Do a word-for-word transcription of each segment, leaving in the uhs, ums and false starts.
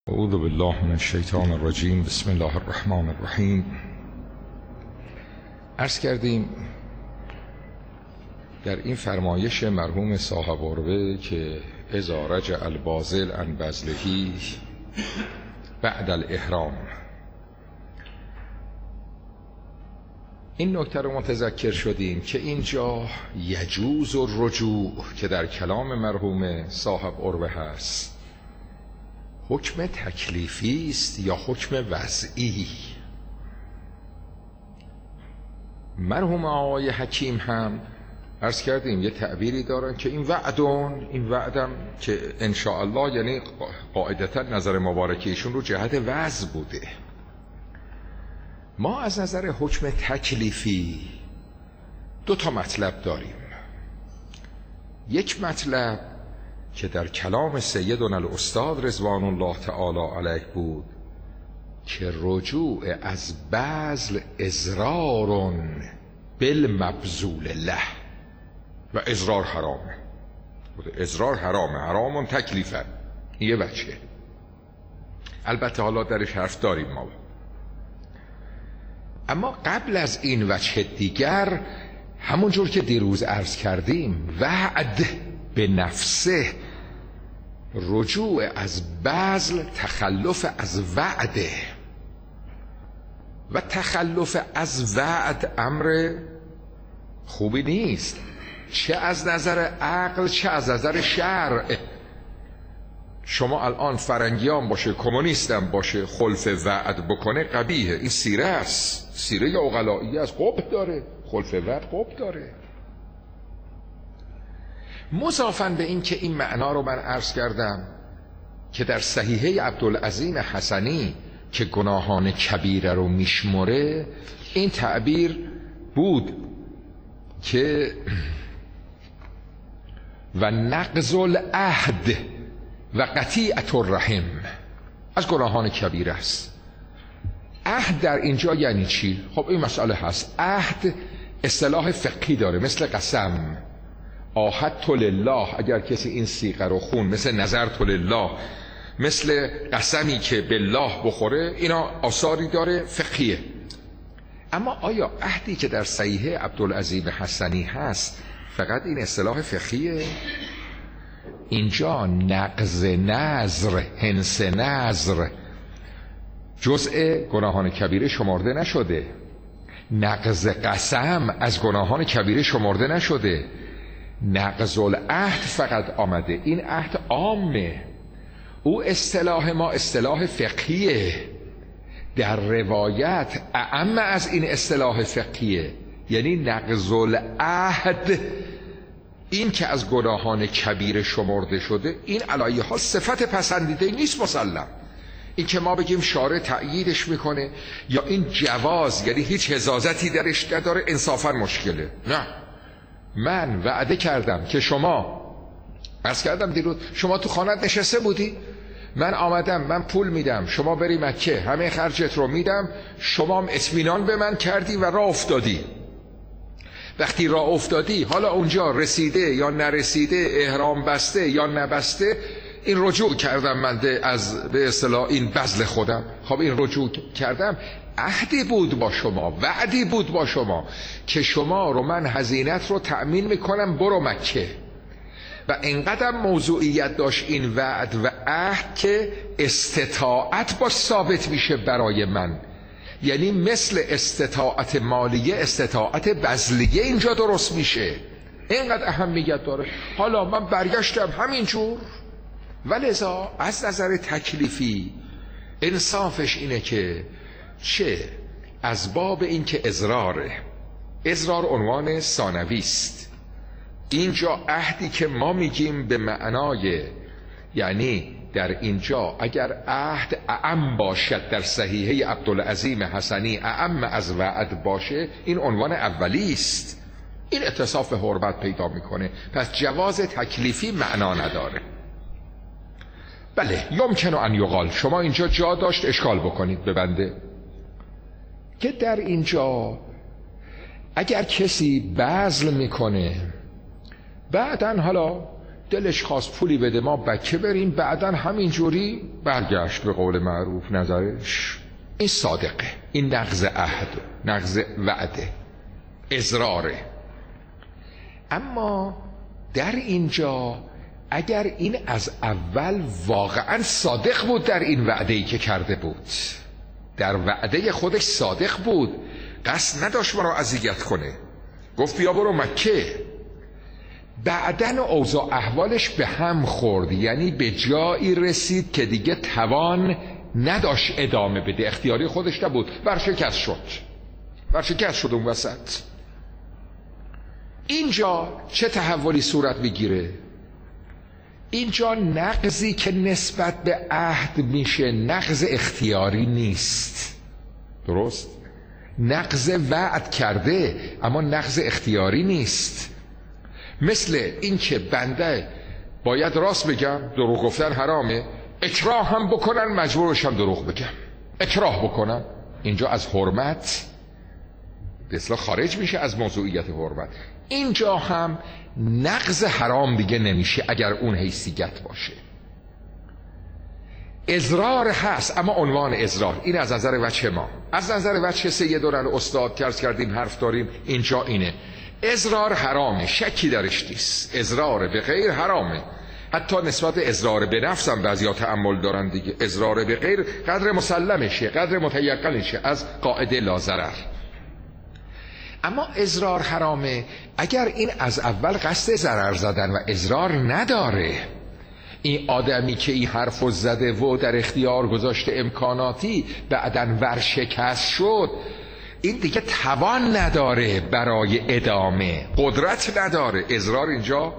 اعوذ بالله من الشیطان الرجیم. بسم الله الرحمن الرحیم. عرض کردیم در این فرمایش مرحوم صاحب عروه که اذا رجع الباذل عن بذله بعد الاحرام، این نکته رو متذکر شدیم که اینجا یجوز الرجوع که در کلام مرحوم صاحب عروه هست حکم تکلیفی است یا حکم وضعی. مرحوم آقای حکیم هم عرض کردیم یه تعبیری دارن که این وعدون، این وعدم که انشاءالله یعنی قاعدتا نظر مبارکیشون رو جهت وضع بوده. ما از نظر حکم تکلیفی دو تا مطلب داریم. یک مطلب که در کلام سیدنا الاستاد رضوان الله تعالی علیه بود که رجوع از بذل اضرار بالمبذول له، و اضرار حرامه، اضرار حرامه، حرامون تکلیفه. یه بچه البته حالا درش حرف داریم ما. اما قبل از این وجه دیگر، همونجور که دیروز عرض کردیم، وعد به نفسه، رجوع از بذل تخلف از وعده، و تخلف از وعد امر خوبی نیست، چه از نظر عقل چه از نظر شرع. شما الان فرنگیان باشه، کمونیستم باشه، خلف وعد بکنه قبیحه. این سیره است، سیره عقلایی است، قبح داره، خلف وعد قبح داره. مضافاً به این که این معنا رو من عرض کردم که در صحیحه عبدالعظیم حسنی که گناهان کبیره رو میشمره، این تعبیر بود که و نقض العهد و قطیعة الرحم از گناهان کبیره است. عهد در اینجا یعنی چی؟ خب این مسئله هست. عهد اصطلاح فقهی داره، مثل قسم، عاهدت لله، اگر کسی این صیغه رو خون، مثل نذرت لله، مثل قسمی که بالله بخوره، اینا آثاری داره فقهیه. اما آیا عهدی که در صحیحه عبدالعظیم حسنی هست فقط این اصطلاح فقهیه؟ اینجا نقض نذر، هنس نذر جزء گناهان کبیره شمرده نشده، نقض قسم از گناهان کبیره شمرده نشده، نقض العهد فقط آمده. این عهد عامه، او اصطلاح ما اصطلاح فقهیه، در روایت اعم از این اصطلاح فقهیه، یعنی نقض العهد، این که از گناهان کبیره شمرده شده، این علیه ها صفت پسندیده نیست مسلم. این که ما بگیم شارع تأییدش میکنه یا این جواز، یعنی هیچ حزازتی درش نداره، انصافا مشکله. نه، من وعده کردم که شما، عرض کردم دیروز، شما تو خانت نشسته بودی، من آمدم، من پول میدم، شما بری مکه، همه خرجت رو میدم، شما اطمینان به من کردی و راه افتادی. وقتی راه افتادی، حالا اونجا رسیده یا نرسیده، احرام بسته یا نبسته، این رجوع کردم من از به اصطلاح این بذل خودم. خب این رجوع کردم، عهدی بود با شما، وعدی بود با شما که شما رو من هزینت رو تأمین میکنم، برو مکه. و اینقدر موضوعیت داشت این وعد و عهد که استطاعت با ثابت میشه برای من، یعنی مثل استطاعت مالیه استطاعت بذلیه اینجا درست میشه. اینقدر اهمیت داره. حالا من برگشتم همینجور، ولذا از نظر تکلیفی انصافش اینه که چه از باب این که اضراره، اضرار عنوان ثانوی است. اینجا عهدی که ما میگیم به معنای، یعنی در اینجا اگر عهد اعم باشد، در صحیحه عبدالعظیم حسنی اعم از وعد باشه، این عنوان اولی است. این اتصاف حرمت پیدا میکنه، پس جواز تکلیفی معنا نداره. بله، یمکن ان یقال، شما اینجا جا داشت اشکال بکنید به بنده که در اینجا اگر کسی بذل میکنه، بعدن حالا دلش خواست پولی بده ما بچه بریم، بعدن همینجوری برگشت به قول معروف نظرش. این صادقه، این نقض عهد، نقض وعده، اضراره. اما در اینجا اگر این از اول واقعا صادق بود در این وعده‌ای که کرده بود، در وعده خودش صادق بود، قصد نداشت ما رو اذیت کنه، گفت بیا برو مکه، بعدن اوضاع احوالش به هم خورد، یعنی به جایی رسید که دیگه توان نداشت ادامه بده، اختیاری خودش نبود، ورشکست شد ورشکست شد اون وسط. اینجا چه تحولی صورت میگیره؟ اینجا نقضی که نسبت به عهد میشه نقض اختیاری نیست، درست؟ نقض وعد کرده اما نقض اختیاری نیست. مثل این که بنده باید راست بگم، دروغ گفتن حرامه، اکراه هم بکنن مجبورشم دروغ بگم، اکراه بکنن، اینجا از حرمت به اصطلاح خارج میشه از موضوعیت حرمت. اینجا هم نقض حرام دیگه نمیشه اگر اون حیثیت باشه. اضرار هست اما عنوان اضرار این از نظر وجه ما، از نظر وجه سیدنا استاد درس کردیم حرف داریم، اینجا اینه اضرار حرامه، شکی درش نیست، اضرار به غیر حرامه. حتی نسبت اضرار به نفس هم بعضیا تأمل دارن دیگه، اضرار به غیر قدر مسلمشه، قدر متیقنشه از قاعده لا ضرر. اما اضرار حرامه اگر این از اول قصد ضرر زدن و اضرار نداره. این آدمی که این حرفو زده و در اختیار گذاشته امکاناتی بعدن ورشکست شد، این دیگه توان نداره برای ادامه، قدرت نداره. اضرار اینجا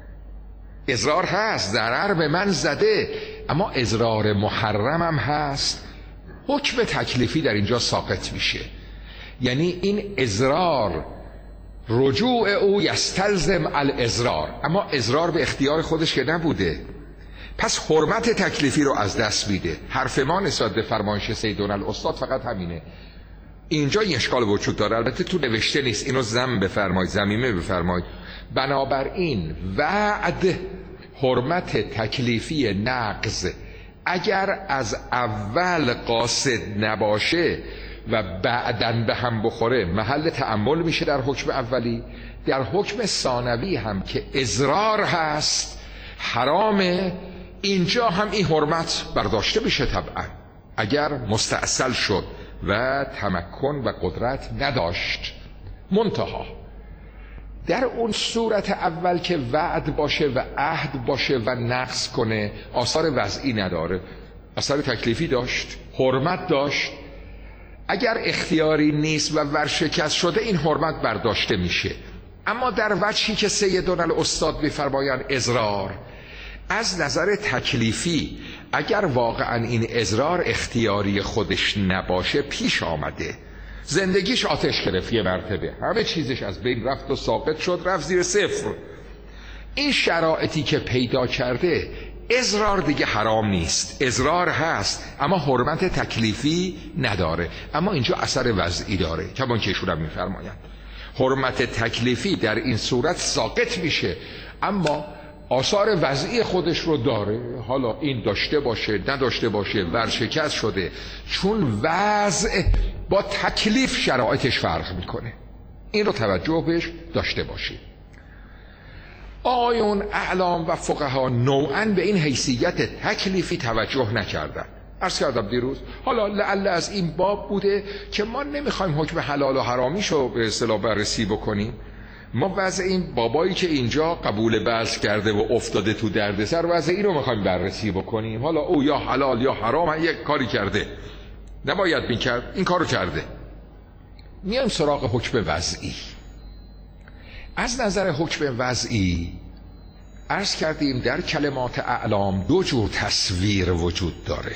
اضرار هست، ضرر به من زده، اما اضرار محرم هم هست، حکم تکلیفی در اینجا ساقط میشه. یعنی این اضرار رجوع او یستلزم الاضرار، اما اضرار به اختیار خودش که نبوده، پس حرمت تکلیفی رو از دست میده. حرف ما نسبت به فرمایش سیدنا الاستاد فقط همینه. اینجا این اشکال وجود داره، البته تو نوشته نیست، اینو ضم بفرمایید، ضمیمه بفرمایید. بنابراین وعد حرمت تکلیفی نقض اگر از اول قاصد نباشه و بعدن به هم بخوره محل تأمل میشه در حکم اولی. در حکم ثانوی هم که اضرار هست حرامه، اینجا هم این حرمت برداشته بشه طبعا اگر مستأصل شد و تمکن و قدرت نداشت. منتها در اون صورت اول که وعد باشه و عهد باشه و نقض کنه آثار وضعی نداره، اثر تکلیفی داشت، حرمت داشت. اگر اختیاری نیست و ورشکست شده این حرمت برداشته میشه. اما در وجهی که سیدنا الاستاد میفرمایند اضرار، از نظر تکلیفی اگر واقعا این اضرار اختیاری خودش نباشه، پیش آمده زندگیش آتش گرفت، یه مرتبه همه چیزش از بین رفت و ساقط شد، رفت زیر صفر، این شرایطی که پیدا کرده اضرار دیگه حرام نیست، اضرار هست اما حرمت تکلیفی نداره. اما اینجا اثر وضعی داره، کمان که ایشون هم میفرمایند حرمت تکلیفی در این صورت ساقط میشه اما آثار وضعی خودش رو داره. حالا این داشته باشه نداشته باشه ورشکست شده، چون وضع با تکلیف شرایطش فرق میکنه، این رو توجه بهش داشته باشید. آقایون اعلام و فقها نوعاً به این حیثیت تکلیفی توجه نکردن. عرض کردم دیروز، حالا لعل از این باب بوده که ما نمیخوایم حکم حلال و حرامیشو به اصطلاح بررسی بکنیم، ما وضع این بابایی که اینجا قبول بحث کرده و افتاده تو دردسر، وضع این رو میخوایم بررسی بکنیم. حالا او یا حلال یا حرام یک کاری کرده، نباید میکرد، این کارو کرده. میایم سراغ حکم وضعی. از نظر حکم وضعی عرض کردیم در کلمات اعلام دو جور تصویر وجود داره.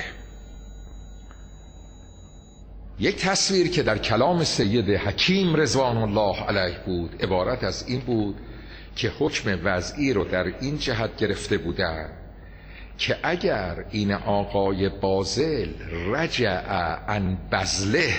یک تصویر که در کلام سید حکیم رضوان الله علیه بود عبارت از این بود که حکم وضعی رو در این جهت گرفته بودن که اگر این آقای باذل رجع عن بذله،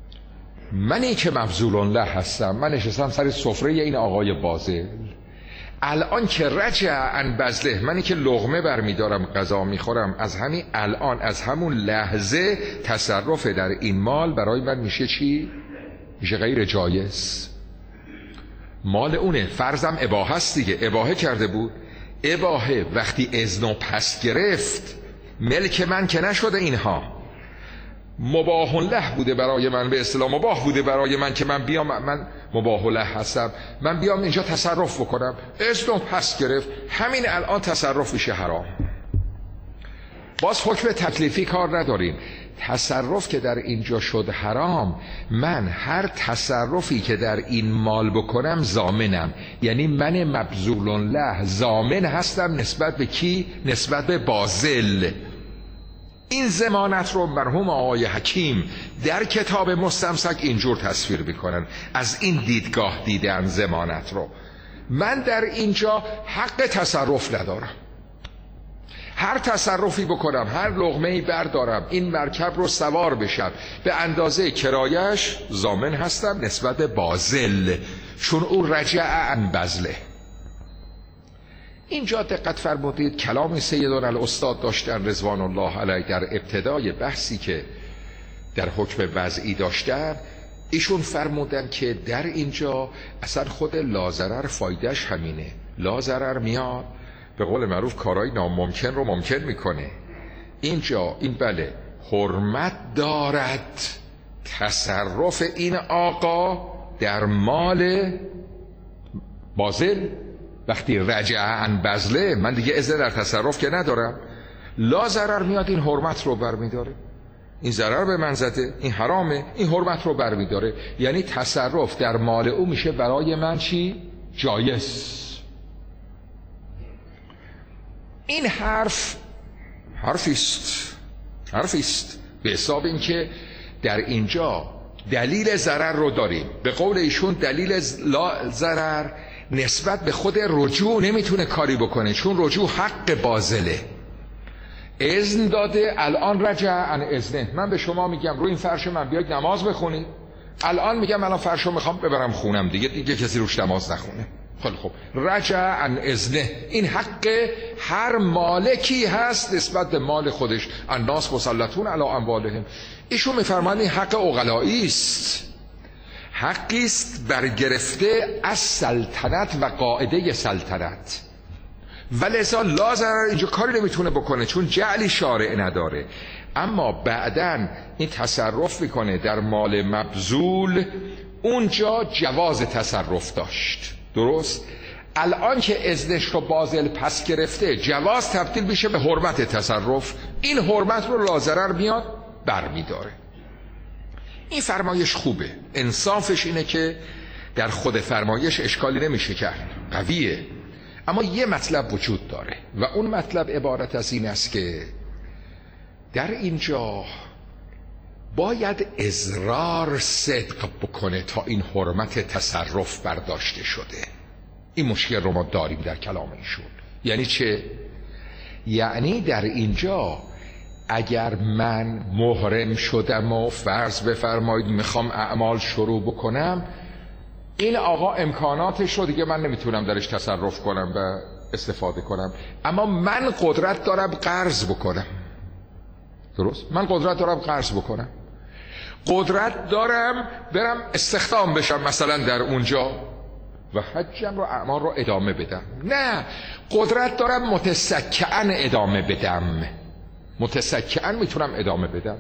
منی که مبذول له هستم، من نشستم سر سفره این آقای باذل، الان که رجع عن بذله، منی که لقمه برمیدارم غذا میخورم، از همین الان، از همون لحظه تصرف در این مال برای من میشه چی؟ میشه غیر جایز. مال اونه، فرضم اباحه است دیگه، اباحه کرده بود. اباحه وقتی اذن پس گرفت ملک من که نشده، اینها مباح له بوده برای من، به اصطلاح مباح بوده برای من که من بیام، من مباح له هستم، من بیام اینجا تصرف بکنم. اذن پس گرفت، همین الان تصرف میشه حرام. باز حکم تکلیفی کار نداریم. تصرف که در اینجا شد حرام، من هر تصرفی که در این مال بکنم ضامنم. یعنی من مبذول له ضامن هستم نسبت به کی؟ نسبت به باذل. این ضمانت رو مرحوم آقای حکیم در کتاب مستمسک اینجور تصویر میکنن، از این دیدگاه دیدن ضمانت رو. من در اینجا حق تصرف ندارم، هر تصرفی بکنم، هر لقمه‌ای بردارم، این مرکب رو سوار بشم، به اندازه کرایش ضامن هستم نسبت به باذل، چون او رجع عن بذله. اینجا دقت فرمودید کلام سیدنا الاستاد داشتن رضوان الله علیه در ابتدای بحثی که در حکم وضعی داشتن. ایشون فرمودن که در اینجا اصلا خود لازرر فایدهش همینه. لازرر میاد به قول معروف کارهای ناممکن رو ممکن میکنه. اینجا این بله حرمت دارد تصرف این آقا در مال باذل. وقتی رجع عن بذله، من دیگه اذن در تصرف که ندارم. لا ضرر میاد این حرمت رو برمیداره. این ضرر به من زده، این حرامه، این حرمت رو برمیداره. یعنی تصرف در مال او میشه برای من چی؟ جایز. این حرف حرفیست حرفیست به حساب این که در اینجا دلیل ضرر رو داریم. به قول ایشون دلیل لا ضرر نسبت به خود رجوع نمیتونه کاری بکنه، چون رجوع حق باذله. اذن داده، الان رجع عن اذنه. من به شما میگم روی این فرش من بیاید نماز بخونید، الان میگم الان فرشو میخوام ببرم خونم، دیگه دیگه کسی روش نماز نخونه. خیلی خوب، رجع عن اذنه. این حق هر مالکی هست نسبت به مال خودش. الناس مسلطون علی اموالهم. ایشون میفرمایند این حق عقلایی است، حقی است برگرفته از سلطنت و قاعده سلطنت. ولذا لا ضرر اینجا کاری نمیتونه بکنه، چون جعلی شارع نداره. اما بعداً این تصرف میکنه در مال مبذول، اونجا جواز تصرف داشت. درست؟ الان که اذنش رو باذل پس گرفته، جواز تبدیل میشه به حرمت تصرف. این حرمت رو لا ضرر میاد برمیداره. این فرمایش خوبه، انصافش اینه که در خود فرمایش اشکالی نمیشه کرد، قویه. اما یه مطلب وجود داره و اون مطلب عبارت از این است که در اینجا باید اضرار صدق بکنه تا این حرمت تصرف برداشته شده. این مشکل رو ما داریم در کلام ایشون. یعنی چه؟ یعنی در اینجا اگر من محرم شدم و فرض بفرمایید میخوام اعمال شروع بکنم، این آقا امکاناتش رو دیگه من نمیتونم درش تصرف کنم و استفاده کنم، اما من قدرت دارم قرض بکنم. درست؟ من قدرت دارم قرض بکنم، قدرت دارم برم استخدام بشم مثلا در اونجا و حجم رو اعمال رو ادامه بدم. نه، قدرت دارم متسکعن ادامه بدم، متسکعن میتونم ادامه بدم.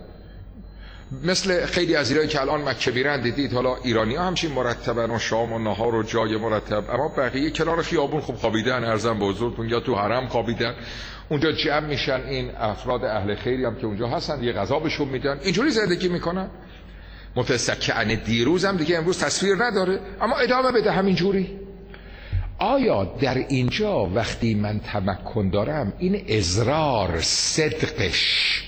مثل خیلی از ایرانی که الان مکه میرن، دیدید حالا ایرانی ها همچین مرتبن و شام و نهار و جای مرتب، اما بقیه کنار خیابون خوب خوابیدن، ارزم به حضورتون، یا تو حرم خوابیدن. اونجا جمع میشن این افراد اهل خیری هم که اونجا هستن، یه غذا بهشون میدن، اینجوری زندگی میکنن. متسکعن دیروز هم دیگه امروز تصویر نداره، اما ادامه بده همینجوری. آیا در اینجا وقتی من تمکن دارم این اضرار صدقش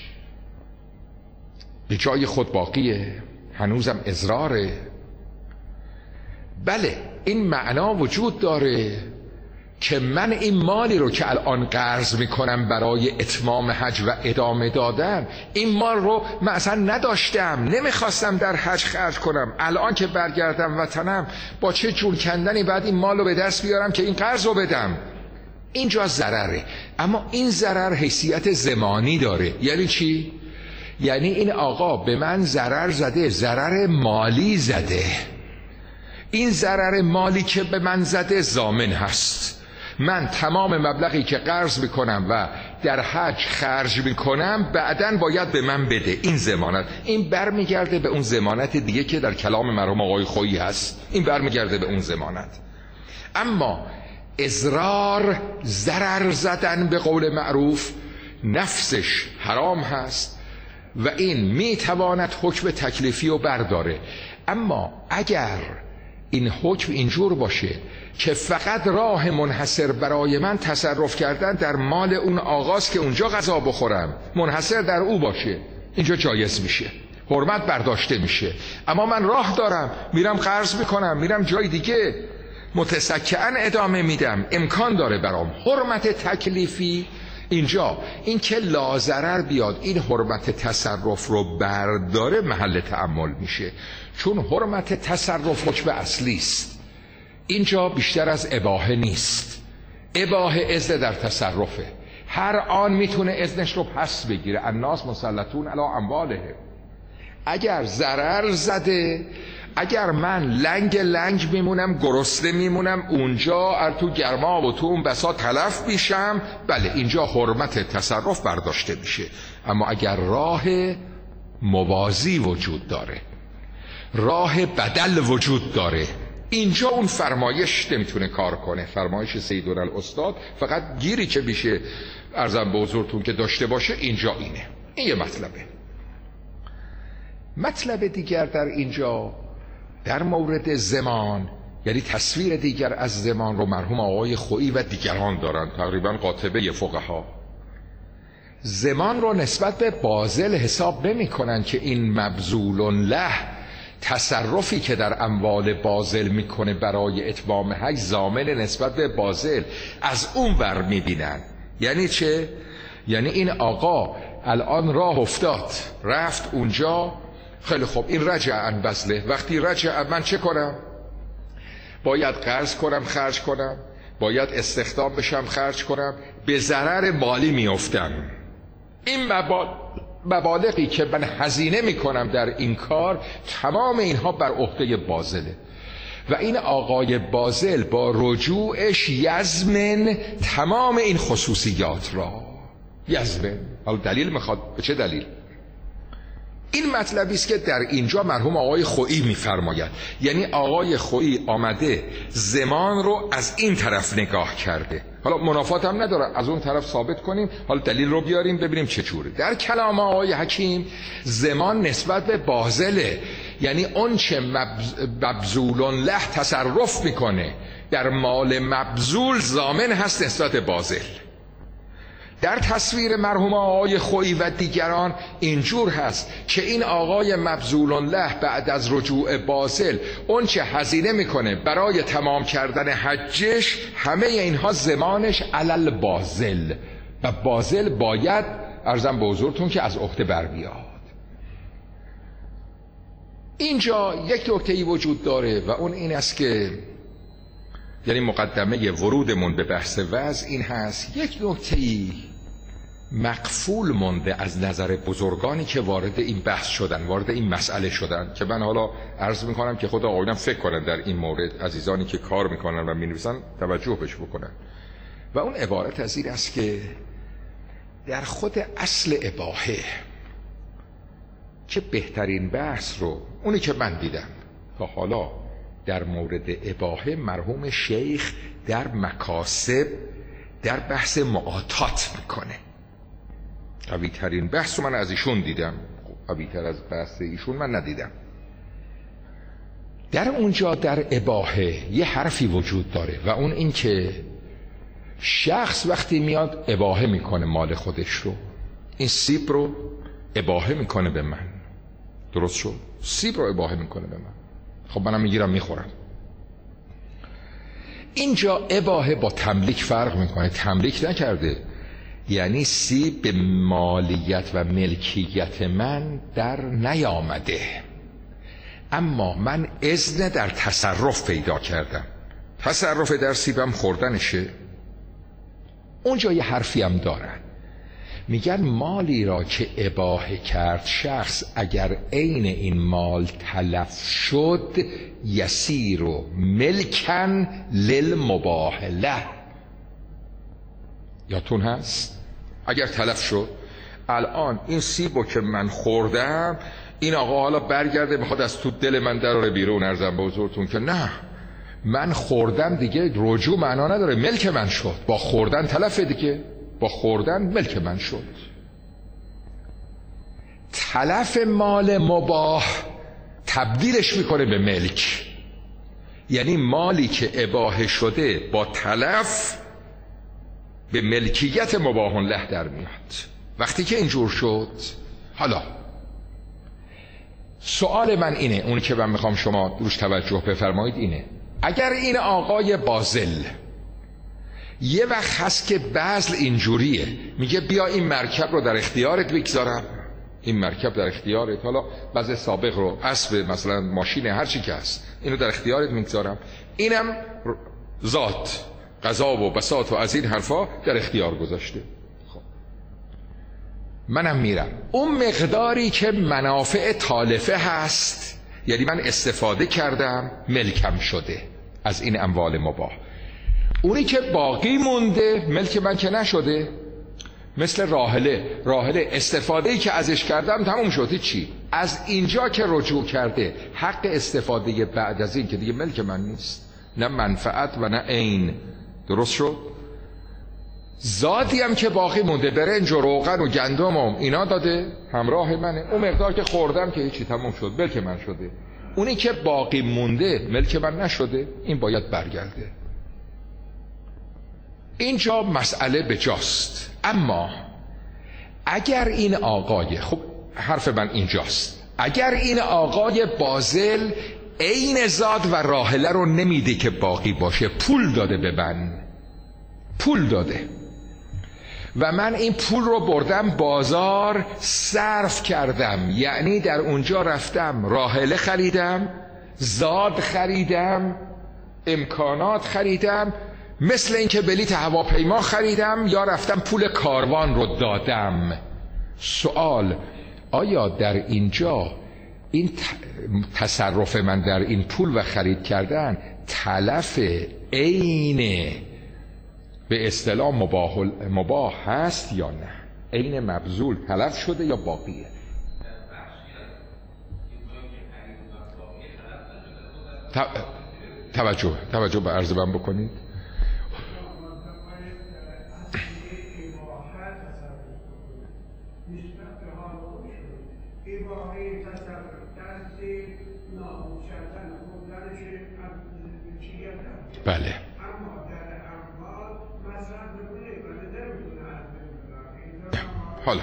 به جای خود باقیه؟ هنوزم اضراره؟ بله، این معنا وجود داره که من این مالی رو که الان قرض میکنم برای اتمام حج و ادامه دادن، این مال رو من اصلا نداشتم، نمیخواستم در حج خرج کنم، الان که برگردم وطنم با چه جون کندنی بعد این مال رو به دست بیارم که این قرض رو بدم. اینجا ضرره. اما این ضرر حیثیت زمانی داره. یعنی چی؟ یعنی این آقا به من ضرر زده، ضرر مالی زده. این ضرر مالی که به من زده ضامن هست. من تمام مبلغی که قرض میکنم و در حج خرج میکنم بعداً باید به من بده. این ضمانت، این برمیگرده به اون ضمانت دیگه که در کلام مرحوم آقای خویی هست. این برمیگرده به اون ضمانت. اما اضرار، ضرر زدن به قول معروف، نفسش حرام هست و این میتواند حکم تکلیفی رو برداره. اما اگر این حکم اینجور باشه که فقط راه منحصر برای من تصرف کردن در مال اون آغاز که اونجا غذا بخورم منحصر در او باشه، اینجا جایز میشه، حرمت برداشته میشه. اما من راه دارم، میرم قرض میکنم، میرم جای دیگه متسکعن ادامه میدم، امکان داره برام. حرمت تکلیفی اینجا این که لاضرر بیاد این حرمت تصرف رو برداره محل تأمل میشه، چون حرمت تصرف حکم اصلی است. اینجا بیشتر از اباحه نیست. اباحه اذن در تصرفه، هر آن میتونه اذنش رو پس بگیره. الناس مسلطون علی اموالهم. اگر ضرر زده، اگر من لنگ لنگ میمونم، گرسنه میمونم اونجا، تو گرما و تو اون بساط تلف میشم، بله اینجا حرمت تصرف برداشته میشه. اما اگر راه موازی وجود داره، راه بدل وجود داره، اینجا اون فرمایش نمیتونه کار کنه. فرمایش سیدالعستاد فقط گیری که میشه عرضم به حضورتون که داشته باشه اینجا اینه. این یه مطلبه. مطلب دیگر در اینجا در مورد زمان، یعنی تصویر دیگر از زمان رو مرحوم آقای خویی و دیگران دارن، تقریبا قاطبه فقها. زمان رو نسبت به باذل حساب نمی کنن که این مبذول له، تصرفی که در اموال باذل میکنه برای اتمام حج ضامن نسبت به باذل، از اون ور میبینن. یعنی چه؟ یعنی این آقا الان راه افتاد رفت اونجا، خیلی خوب این رجع عن بذله. وقتی رجع من چه کنم؟ باید قرض کنم خرج کنم، باید استخدام بشم خرج کنم، به ضرر مالی میافتم. این مبالغی که من هزینه میکنم در این کار، تمام اینها بر عهده باذله و این آقای باذل با رجوعش یزمن تمام این خصوصیات را. یزمن حالا دلیل میخواد، به چه دلیل؟ این مطلبی است که در اینجا مرحوم آقای خویی میفرماید. یعنی آقای خویی آمده زمان رو از این طرف نگاه کرده. حالا منافات هم نداره، از اون طرف ثابت کنیم، حالا دلیل رو بیاریم ببینیم چه جوره. در کلام آقای حکیم زمان نسبت به باذله، یعنی اون چه مبذول له تصرف میکنه در مال مبذول ضامن هست نسبت باذل. در تصویر مرحوم آقای خویی و دیگران اینجور هست که این آقای مبذول له بعد از رجوع باذل اون چه هزینه میکنه برای تمام کردن حجش، همه اینها زمانش علل باذل و باذل باید عرضم به حضورتون که از عهده بر بیاد. اینجا یک نکته‌ای وجود داره و اون این است که یعنی مقدمه ورودمون به بحث وضع این هست، یک نکته‌ای مقفول مونده از نظر بزرگانی که وارد این بحث شدن، وارد این مسئله شدن، که من حالا عرض میکنم که خود آقایونم فکر کنن در این مورد، عزیزانی که کار میکنن و مینویسن توجه بهش بکنن. و اون عبارت از این است که در خود اصل اباحه که بهترین بحث رو اونی که من دیدم تا حالا در مورد اباحه مرحوم شیخ در مکاسب در بحث معاطات میکنه. قوی ترین بحث رو من از ایشون دیدم، قوی تر از بحث ایشون من ندیدم. در اونجا در اباحه یه حرفی وجود داره و اون این که شخص وقتی میاد اباحه میکنه مال خودش رو، این سیب رو اباحه میکنه به من، درست شد؟ سیب رو اباحه میکنه به من، خب منم میگیرم میخورم. اینجا اباحه با تملیک فرق میکنه. تملیک نکرده، یعنی سی به مالیت و ملکیت من در نیامده، اما من اذن در تصرف پیدا کردم. تصرف در سیبم خوردنشه. اونجا یه حرفی هم دارن، میگن مالی را که اباحه کرد شخص، اگر عین این مال تلف شد یسیر و ملکن للمباح له. یادتون هست؟ اگر تلف شد، الان این سیبو که من خوردم، این آقا حالا برگرده میخواد از تو دل من دراره بیرون، ارزم به حضورتون که نه، من خوردم دیگه، رجوع معنا نداره، ملک من شد. با خوردن تلفه دیگه، با خوردن ملک من شد. تلف مال مباح تبدیلش میکنه به ملک، یعنی مالی که اباحه شده با تلف به ملکیت مباح له در میاد. وقتی که اینجور شد، حالا سوال من اینه، اونی که من میخوام شما روش توجه بفرمایید اینه، اگر این آقای بازل یه وقت هست که بذل اینجوریه، میگه بیا این مرکب رو در اختیارت بگذارم، این مرکب در اختیارت، حالا بذل سابق رو، اسب مثلا ماشین هر چی که هست، اینو در اختیارت میگذارم، اینم ذات قضا و بساط و از این حرفا در اختیار گذاشته. خب منم میرم اون مقداری که منافع تالفه هست، یعنی من استفاده کردم ملکم شده از این اموال مباح، اونی که باقی مونده ملک من که نشده. مثل راحله، راحله استفاده‌ای که ازش کردم تموم شده، چی؟ از اینجا که رجوع کرده، حق استفاده بعد از این که دیگه ملک من نیست، نه منفعت و نه عین. درست شد؟ زادی هم که باقی مونده، برنج و روغن و گندم و اینا داده، همراه منه، اون مقدار که خوردم که هیچی، تموم شد، ملک من شده. اونی که باقی مونده ملک من نشده، این باید برگرده. اینجا مسئله بجاست. اما اگر این آقای، خب حرف من اینجاست، اگر این آقای بازل عین زاد و راحله رو نمیده که باقی باشه، پول داده به من، پول داده و من این پول رو بردم بازار صرف کردم، یعنی در اونجا رفتم راحله خریدم، زاد خریدم، امکانات خریدم، مثل اینکه بلیت هواپیما خریدم یا رفتم پول کاروان رو دادم. سوال، آیا در اینجا این تصرف من در این پول و خرید کردن تلف عین به اصطلاح مباح مباح هست یا نه؟ عین مبذول تلف شده یا باقیه؟ توجه توجه به عرض من بکنید. بله. حالا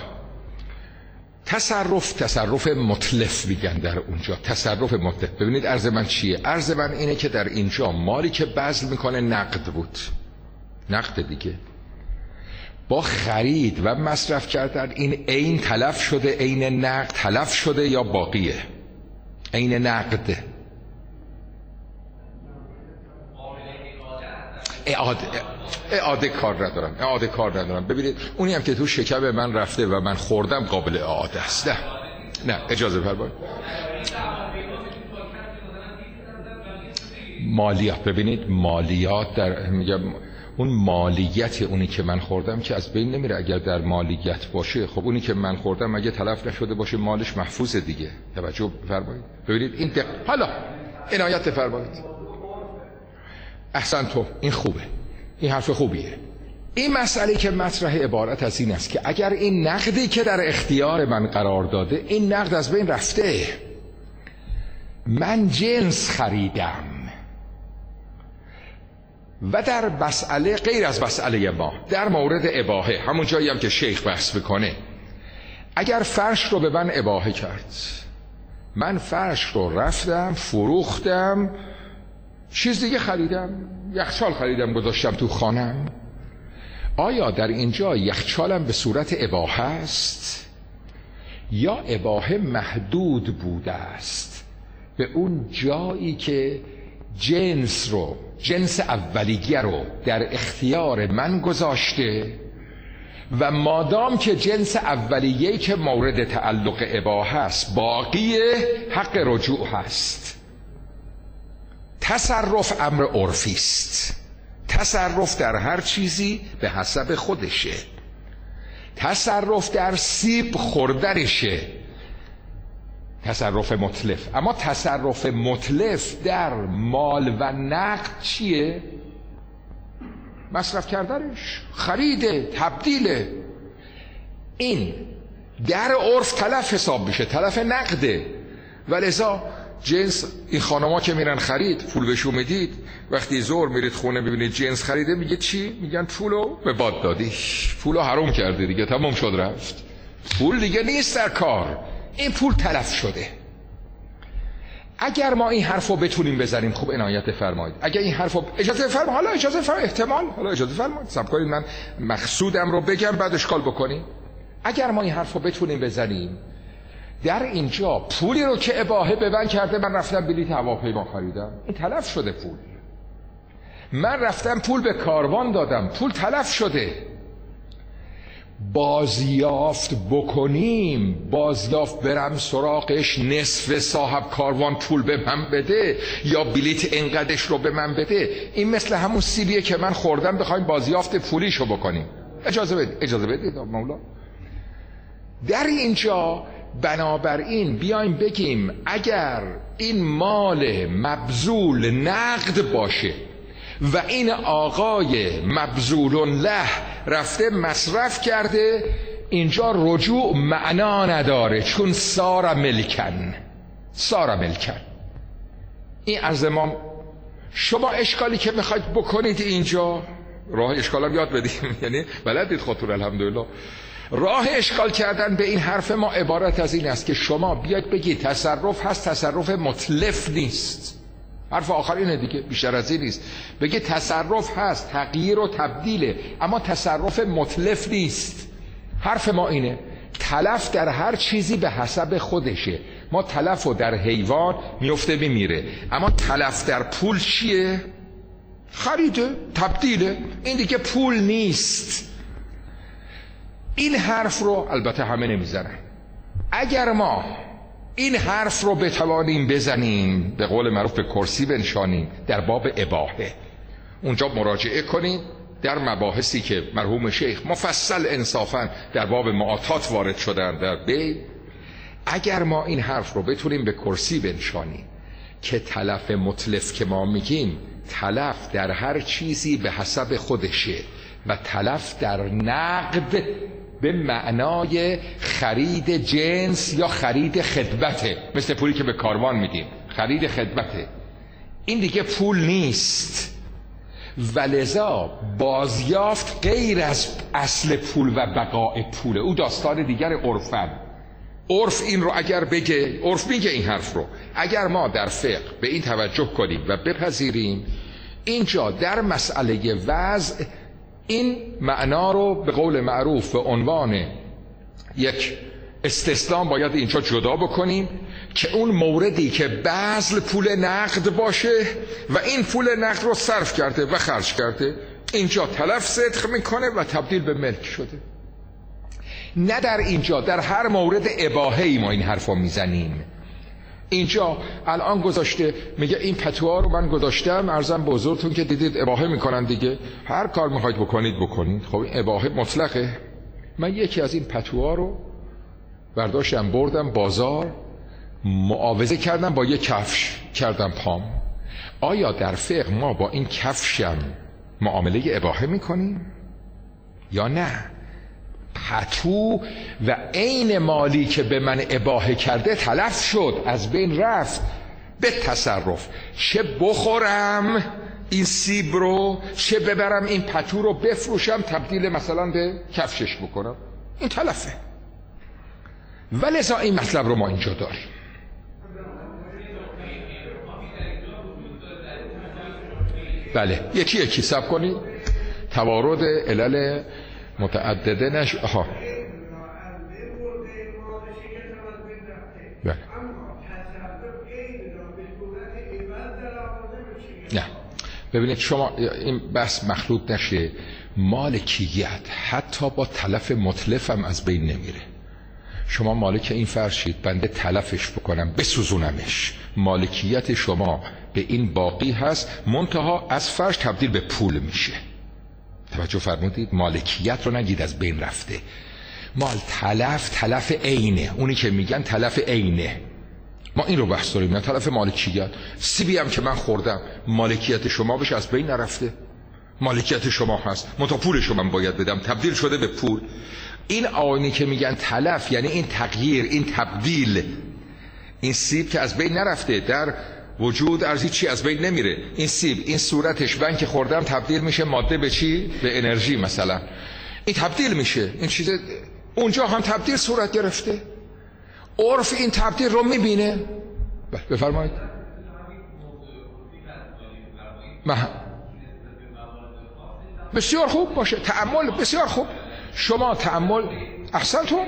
تصرف تصرف متلف میگن در اونجا، تصرف متلف. ببینید عرض من چیه؟ عرض من اینه که در اینجا مالی که بذل میکنه نقد بود، نقد دیگه، با خرید و مصرف کردن این عین تلف شده، عین نقد تلف شده یا باقیه؟ عین نقد. اعاده اعاده کار ندارم، اعاده کار ندارم. ببینید اونی هم که تو شکم من رفته و من خوردم قابل اعاده است. نه نه اجازه فرمایید. مالیات، ببینید مالیات در میگم اون مالیت اونی که من خوردم که از بین نمیره اگر در مالیت باشه. خب اونی که من خوردم اگه تلف نشده باشه مالش محفوظه دیگه. توجه فرمایید. ببینید این دق... حالا عنایت فرمایید. احسن تو، این خوبه، این حرف خوبیه. این مسئله که مطرح عبارت از این است که اگر این نقدی که در اختیار من قرار داده، این نقد از بین رفته، من جنس خریدم و در مسئله غیر از مسئله ما، در مورد اباحه، همون جایی هم که شیخ بحث بکنه، اگر فرش رو به من اباحه کرد، من فرش رو رفتم فروختم چیز دیگه خریدم، یخچال خریدم گذاشتم تو خانم. آیا در اینجا یخچالم به صورت اباحه است یا اباحه محدود بوده است به اون جایی که جنس رو، جنس اولیه رو در اختیار من گذاشته و مادام که جنس اولیه‌ای که مورد تعلق اباحه است باقی حق رجوع هست. تصرف امر عرفی است. تصرف در هر چیزی به حسب خودشه. تصرف در سیب خوردنشه، تصرف متلف. اما تصرف متلف در مال و نقد چیه؟ مصرف کردنش، خریده، تبدیله. این در عرف تلف حساب میشه، تلف نقده. ولذا جنس، این خانما که میرن خرید، پول بهشون میدید، وقتی زور میرید خونه ببینید جنس خریده، میگه چی؟ میگن پولو به باد دادی، پولو حرام کرده دیگه، تمام شد رفت، پول دیگه نیست در کار، این پول تلف شده. اگر ما این حرفو بتونیم بزنیم، خوب عنایت فرمایید، اگر این حرفو اجازه فرمایید، حالا اجازه فرمایید، احتمال حالا اجازه فرمایید، صبر کنید من مقصودم رو بگم بعد اشکال بکنیم. اگر ما این حرفو بتونیم بزنیم، در اینجا پولی رو که اباحه به من کرده، من رفتم بلیط هواپیما خریدم، این تلف شده پول. من رفتم پول به کاروان دادم، پول تلف شده. بازیافت بکنیم، بازیافت برم سراغش، نصف صاحب کاروان پول به من بده یا بلیط انقدرش رو به من بده، این مثل همون سیبیه که من خوردم بخوایم بازیافت پولیشو بکنیم. اجازه بدید، اجازه بدید مولا. در اینجا بنابراین بیایم بگیم اگر این مال مبذول نقد باشه و این آقای مبذول له رفته مصرف کرده، اینجا رجوع معنا نداره، چون سار ملکن، سار ملکن. این از ما شما اشکالی که میخواید بکنید اینجا، راه اشکالم یاد بدیم، یعنی بلدید خاطر الحمدلله. راه اشکال کردن به این حرف ما عبارت از این است که شما بیاید بگید تصرف هست، تصرف متلف نیست. حرف آخر اینه دیگه، بیشتر از این نیست. بگید تصرف هست، تغییر و تبدیله، اما تصرف متلف نیست. حرف ما اینه، تلف در هر چیزی به حسب خودشه. ما تلف و در حیوان میفته میمیره، اما تلف در پول چیه؟ خریده، تبدیله، این دیگه پول نیست. این حرف رو البته همه نمیزنن. اگر ما این حرف رو بتوانیم بزنیم، به قول معروف به کرسی بنشانیم، در باب اباحه، اونجا مراجعه کنید در مباحثی که مرحوم شیخ مفصل انصافا در باب معاطات وارد شدن در بی. اگر ما این حرف رو بتونیم به کرسی بنشانیم که تلف متلف که ما میگیم، تلف در هر چیزی به حسب خودشه و تلف در نقد به معنای خرید جنس یا خرید خدمته، مثل پولی که به کاروان میدیم، خرید خدمته، این دیگه پول نیست. ولذا بازیافت غیر از اصل پول و بقای پوله، او داستان دیگر عرفن. عرف این رو اگر بگه، عرف میگه این حرف رو، اگر ما در فقه به این توجه کنیم و بپذیریم، اینجا در مسئله وضع این معنا رو به قول معروف به عنوان یک استثنا باید اینجا جدا بکنیم که اون موردی که بذل پول نقد باشه و این پول نقد رو صرف کرده و خرج کرده، اینجا تلف صدق میکنه و تبدیل به ملک شده. نه در اینجا، در هر مورد اباحه‌ای ما این حرفا میزنیم. اینجا الان گذاشته میگه این پتوها رو من گذاشتم، عرضم به حضورتون که دیدید اباحه میکنن دیگه، هر کار میخواید بکنید بکنید. خب این اباحه مطلقه. من یکی از این پتوها رو برداشتم بردم بازار، معاوضه کردم با یک کفش، کردم پام. آیا در فقه ما با این کفشم معامله اباحه میکنیم یا نه؟ پتو و عین مالی که به من اباحه کرده تلف شد، از بین رفت. به تصرف چه بخورم این سیب رو، چه ببرم این پتو رو بفروشم تبدیل مثلا به کفشش بکنم، این تلفه. ولذا این مطلب رو ما اینجا داریم. بله یکی یکی سب کنید. توارد علل متعدده نش آها بله. نه ببینید شما این بحث مخلوط نشه. مالکیت حتی با تلف متلف هم از بین نمیره. شما مالک این فرشید، بنده تلفش بکنم بسوزونمش، مالکیت شما به این باقی هست، منتها از فرش تبدیل به پول میشه. توجه فرمودید؟ مالکیت رو نگید از بین رفته. مال تلف تلف عینه، اونی که میگن تلف عینه، ما این رو بحث داریم، نه تلف مالکیت. سیبی هم که من خوردم مالکیت شما بشه از بین نرفته، مالکیت شما هست، منتها پول شما باید بدم، تبدیل شده به پول. این آینی که میگن تلف یعنی این تغییر، این تبدیل. این سیب که از بین نرفته، در وجود ارزی چی از بین نمیره. این سیب این صورتش من که خوردم تبدیل میشه ماده به چی؟ به انرژی مثلا. این تبدیل میشه، این چیز اونجا هم تبدیل صورت گرفته. عرف این تبدیل رو میبینه. بفرمایید. مح... بسیار خوب باشه، تأمل بسیار خوب. شما تأمل احسنتون.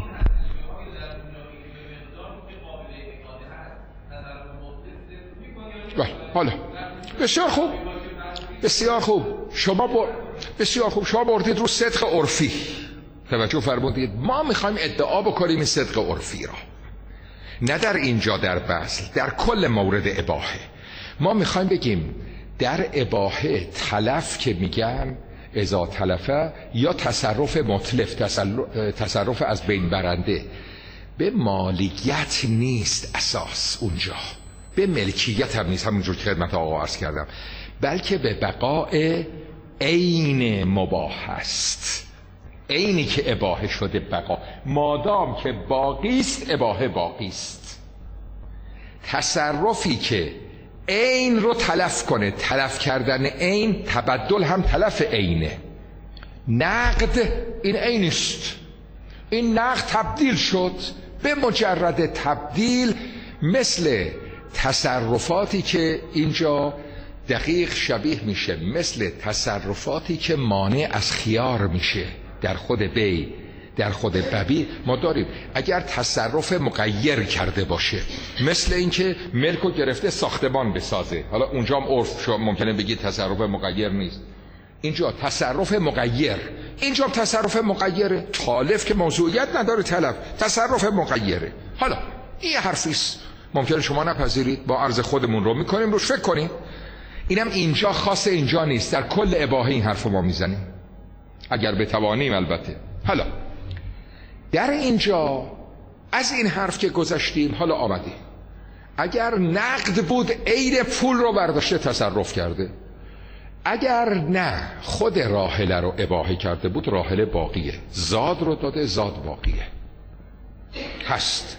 بله حالا بسیار خوب بسیار خوب شما بر... بسیار خوب شما بردید رو صدق عرفی. توجه فرمودید؟ ما میخوایم ادعا بکنیم این صدق عرفی را، نه در اینجا در بحث، در کل مورد اباحه. ما میخوایم بگیم در اباحه تلف که میگن اذا تلفه یا تصرف متلف، تصرف از بین برنده، به مالکیت نیست اساس، اونجا به ملکیت هم نیست، همونجور که خدمت آقا عرض کردم، بلکه به بقاء عین مباح است. عینی که اباحه شده بقا، مادام که باقی است اباحه باقی است. تصرفی که عین رو تلف کنه، تلف کردن عین، تبدل هم تلف عینه. نقد این عین است، این نقد تبدیل شد. به مجرد تبدیل مثل تصرفاتی که اینجا دقیق شبیه میشه، مثل تصرفاتی که مانع از خیار میشه در خود بی، در خود ببی ما داریم. اگر تصرف مغیر کرده باشه، مثل اینکه ملکو گرفته ساختمان بسازه، حالا اونجا هم عرف شما ممکنه بگید تصرف مغیر نیست، اینجا تصرف مغیر، اینجا تصرف مغیره. تالف که موضوعیت نداره، تلف تصرف مغیره. حالا این حرفیست، ممکنه شما نپذیرید، با عرض خودمون رو میکنیم، روش فکر کنیم. اینم اینجا خاص اینجا نیست، در کل اباحه این حرف ما میزنیم اگر بتوانیم البته. حالا در اینجا از این حرف که گذشتیم، حالا آمدیم اگر نقد بود عین پول رو برداشته تصرف کرده، اگر نه خود راحله رو اباحه کرده بود، راحله باقیه، زاد رو داده، زاد باقیه هست.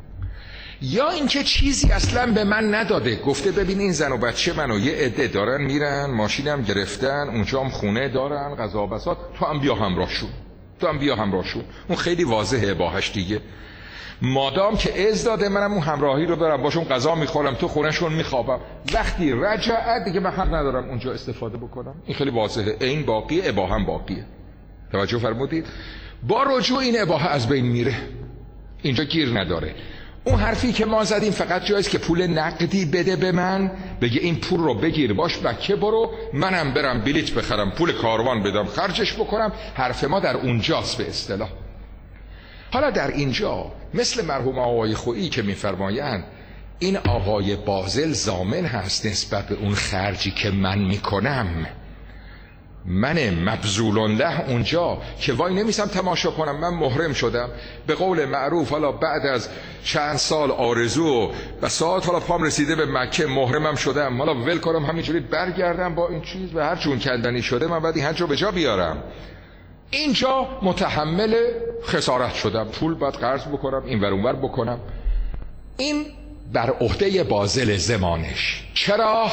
یا اینکه چیزی اصلا به من نداده، گفته ببین این زن و بچه منو یه عده دارن میرن، ماشینم گرفتن، اونجا هم خونه دارن، غذا بساط، تو هم بیا همراهشون، تو هم بیا همراهشون. اون خیلی واضحه اباحه‌اش دیگه. مادام که از داده، منم اون همراهی رو دارم، باشون غذا میخورم، تو خونهشون میخوابم، وقتی رجعت دیگه من حق ندارم اونجا استفاده بکنم. این خیلی واضحه، این باقیه، اباحه هم باقیه. توجه فرمودید؟ با رجوع این اباحه از بین میره، اینجا گیر نداره. اون حرفی که ما زدیم فقط جایست که پول نقدی بده به من، بگه این پول رو بگیر باش بکه برو، منم برم بلیط بخرم، پول کاروان بدم خرجش بکنم. حرف ما در اونجاست به اصطلاح. حالا در اینجا مثل مرحوم آقای خویی که میفرمایند این آقای باذل ضامن هست نسبت به اون خرجی که من میکنم، من مبذول له اونجا که وای نمیسم تماشا کنم، من محرم شدم به قول معروف، حالا بعد از چند سال آرزو و ساعت حالا پام رسیده به مکه، محرمم شدم، حالا ول کنم همینجوری برگردم با این چیز و هر چون کندنی شده من بعد این حج رو به جا بیارم. اینجا متحمل خسارت شدم، پول باید قرض بکنم، این ور اون ور بکنم. این بر عهده باذل زمانش. چرا؟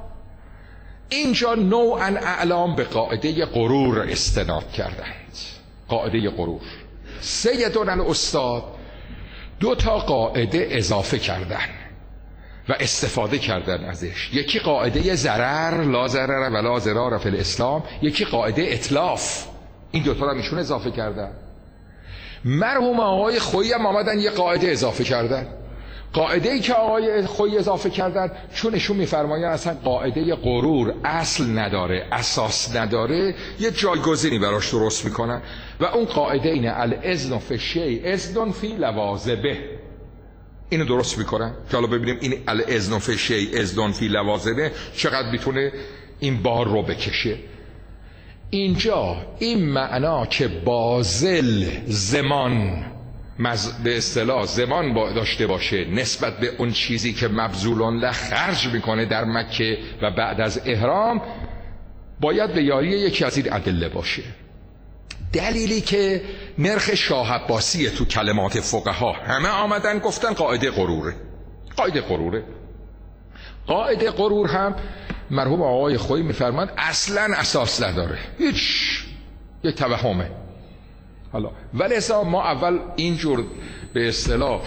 اینجا نوعا اعلام به قاعده غرور استناد کردند. قاعده غرور. سیدنا الاستاد دو تا قاعده اضافه کردن. و استفاده کردن ازش. یکی قاعده ضرر، لا ضرر ولا ضرار فی الاسلام، یکی قاعده اتلاف. این دوتا رو ایشون اضافه کردن. مرحوم آقای خویی هم آمدن یه قاعده اضافه کردن. قاعده ای که آقای خویی اضافه کردن، چون ایشون میفرمایند اصلا قاعده غرور اصل نداره، اساس نداره، یه جایگزینی براش درست میکنن و اون قاعده اینه الاذن فی الشیء اذن فی لوازمه. اینو درست میکنن که حالا ببینیم این الاذن فی الشیء اذن فی لوازمه چقدر میتونه این بار رو بکشه. اینجا این معنا که بازل زمان به اصطلاح زمان داشته باشه نسبت به اون چیزی که مبذولان له خرج میکنه در مکه و بعد از احرام، باید به یاری یکی از این ادله باشه. دلیلی که نرخ شاه عباسیه تو کلمات فقها، همه آمدن گفتن قاعده غروره. قاعده غروره. قاعده غرور هم مرحوم آقای خویی میفرماند اصلا اساس نداره، هیچ، یه توهمه. حالا ولذا ما اول اینجور به اصطلاح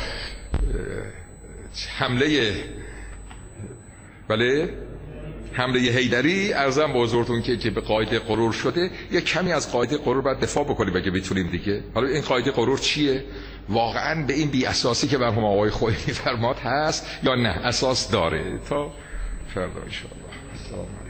حمله بله حمله حیدری ارزم به حضورتون که که به قاعده غرور شده، یه کمی از قاعده غرور باید دفاع بکنیم اگه بتونیم دیگه. حالا این قاعده غرور چیه؟ واقعا به این بی اساسی که مرحوم آقای خویی میفرماد هست یا نه اساس داره؟ تا فردا ان شاء الله.